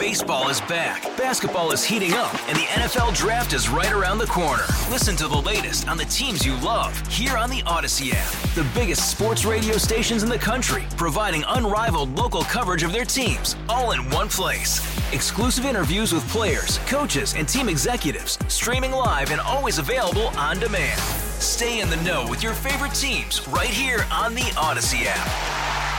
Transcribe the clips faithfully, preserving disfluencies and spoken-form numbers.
Baseball is back, basketball is heating up, and the N F L Draft is right around the corner. Listen to the latest on the teams you love here on the Odyssey app. The biggest sports radio stations in the country, providing unrivaled local coverage of their teams, all in one place. Exclusive interviews with players, coaches, and team executives, streaming live and always available on demand. Stay in the know with your favorite teams right here on the Odyssey app.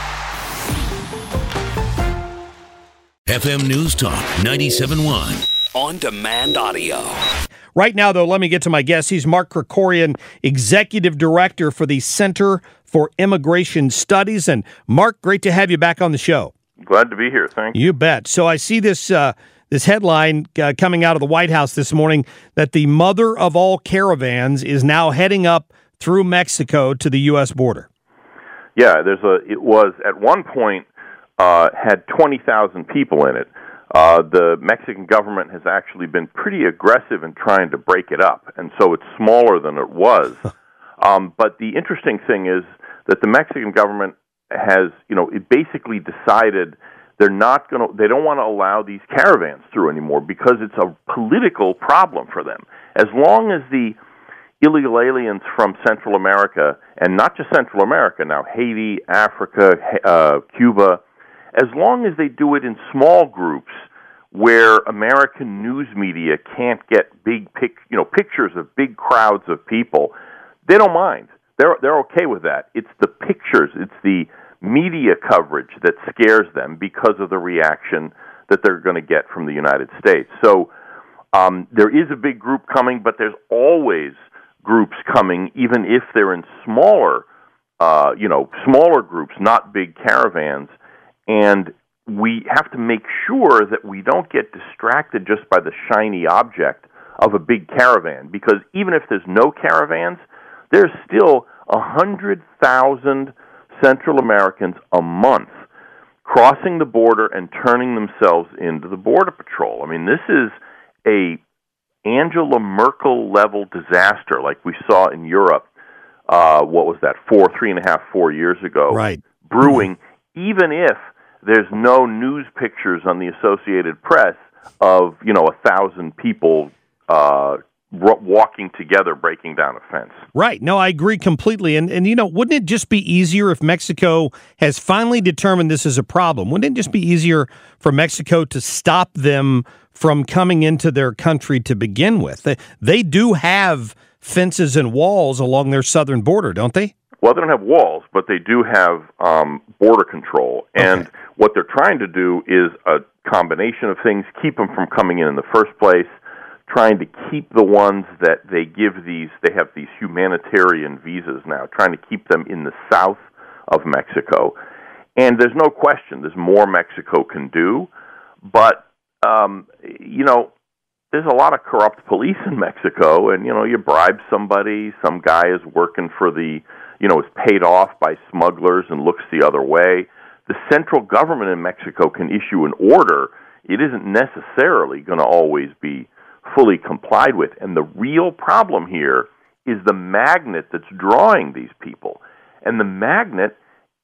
F M News Talk ninety-seven point one. On demand audio. Right now, though, let me get to my guest. He's Mark Krikorian, Executive Director for the Center for Immigration Studies. And Mark, great to have you back on the show. Glad to be here. Thank you. You bet. So I see this uh, this headline uh, coming out of the White House this morning that the mother of all caravans is now heading up through Mexico to the U S border. Yeah, there's a. It was at one point uh, had twenty thousand people in it. Uh, the Mexican government has actually been pretty aggressive in trying to break it up, and so it's smaller than it was. um, but the interesting thing is that the Mexican government has, you know, it basically decided they're not going to, they don't want to allow these caravans through anymore because it's a political problem for them. As long as the illegal aliens from Central America, and not just Central America now, Haiti, Africa, uh, Cuba, as long as they do it in small groups where American news media can't get big pic, you know, pictures of big crowds of people, they don't mind. They're they're okay with that. It's the pictures, it's the media coverage that scares them because of the reaction that they're going to get from the United States. So um, there is a big group coming, but there's always groups coming, even if they're in smaller, uh, you know, smaller groups, not big caravans. And we have to make sure that we don't get distracted just by the shiny object of a big caravan, because even if there's no caravans, there's still one hundred thousand Central Americans a month crossing the border and turning themselves into the Border Patrol. I mean, this is a Angela Merkel-level disaster like we saw in Europe, uh, what was that, four, three and a half, four years ago, right. brewing, even if there's no news pictures on the Associated Press of, you know, a thousand people uh, walking together, breaking down a fence. Right. No, I agree completely. And, and, you know, wouldn't it just be easier if Mexico has finally determined this is a problem? Wouldn't it just be easier for Mexico to stop them from coming into their country to begin with? They, they do have fences and walls along their southern border, don't they? Well, they don't have walls, but they do have um, border control. And okay. what they're trying to do is a combination of things, keep them from coming in in the first place, trying to keep the ones that they give these, they have these humanitarian visas now, trying to keep them in the south of Mexico. And there's no question there's more Mexico can do, but, um, you know, there's a lot of corrupt police in Mexico, and, you know, you bribe somebody, some guy is working for the, you know, is paid off by smugglers and looks the other way. The central government in Mexico can issue an order. It isn't necessarily going to always be fully complied with. And the real problem here is the magnet that's drawing these people. And the magnet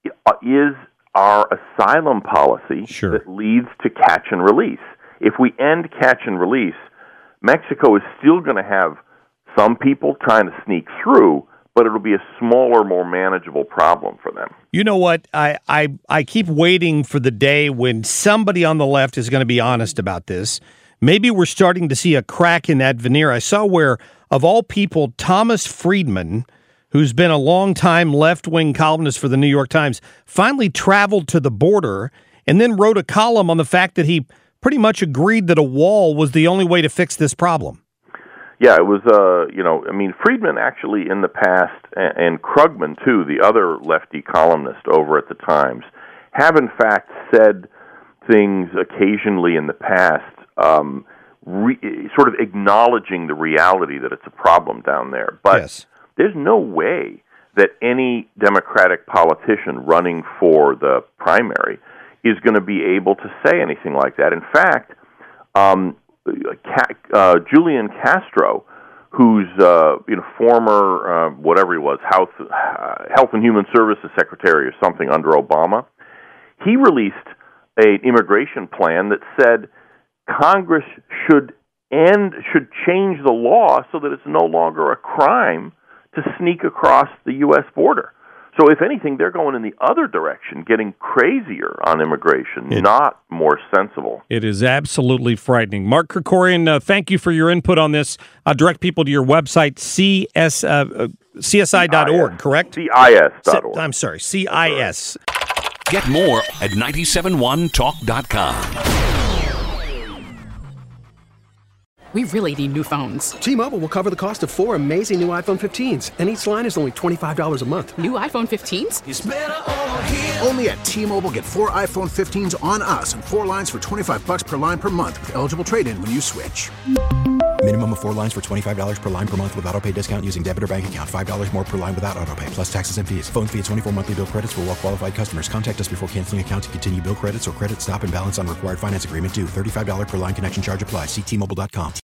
is our asylum policy sure. that leads to catch and release. If we end catch and release, Mexico is still going to have some people trying to sneak through, but it'll be a smaller, more manageable problem for them. You know what? I, I, I keep waiting for the day when somebody on the left is going to be honest about this. Maybe we're starting to see a crack in that veneer. I saw where, of all people, Thomas Friedman, who's been a long-time left-wing columnist for the New York Times, finally traveled to the border and then wrote a column on the fact that he pretty much agreed that a wall was the only way to fix this problem. Yeah, it was, uh, you know, I mean, Friedman actually in the past, and, and Krugman, too, the other lefty columnist over at the Times, have in fact said things occasionally in the past, um, re- sort of acknowledging the reality that it's a problem down there. But yes. There's no way that any Democratic politician running for the primary is going to be able to say anything like that. In fact, um, Uh, Julian Castro, who's uh, you know former uh, whatever he was, Health, uh, Health and Human Services Secretary or something under Obama, he released an immigration plan that said Congress should end, should change the law so that it's no longer a crime to sneak across the U S border. So if anything, they're going in the other direction, getting crazier on immigration, it, not more sensible. It is absolutely frightening. Mark Krikorian, uh, thank you for your input on this. I'll direct people to your website, C S, uh, C S I dot org, correct? C I S dot org. I'm sorry, C I S. Get more at nine seven one talk dot com. We really need new phones. T-Mobile will cover the cost of four amazing new iPhone fifteens, and each line is only twenty-five dollars a month. New iPhone fifteens? It's better over here. Only at T-Mobile, get four iPhone fifteens on us and four lines for twenty-five dollars per line per month with eligible trade-in when you switch. Minimum of four lines for twenty-five dollars per line per month with autopay discount using debit or bank account. five dollars more per line without autopay, plus taxes and fees. Phone fee at twenty-four monthly bill credits for well-qualified customers. Contact us before canceling account to continue bill credits or credit stop and balance on required finance agreement due. thirty-five dollars per line connection charge applies. See T Mobile dot com.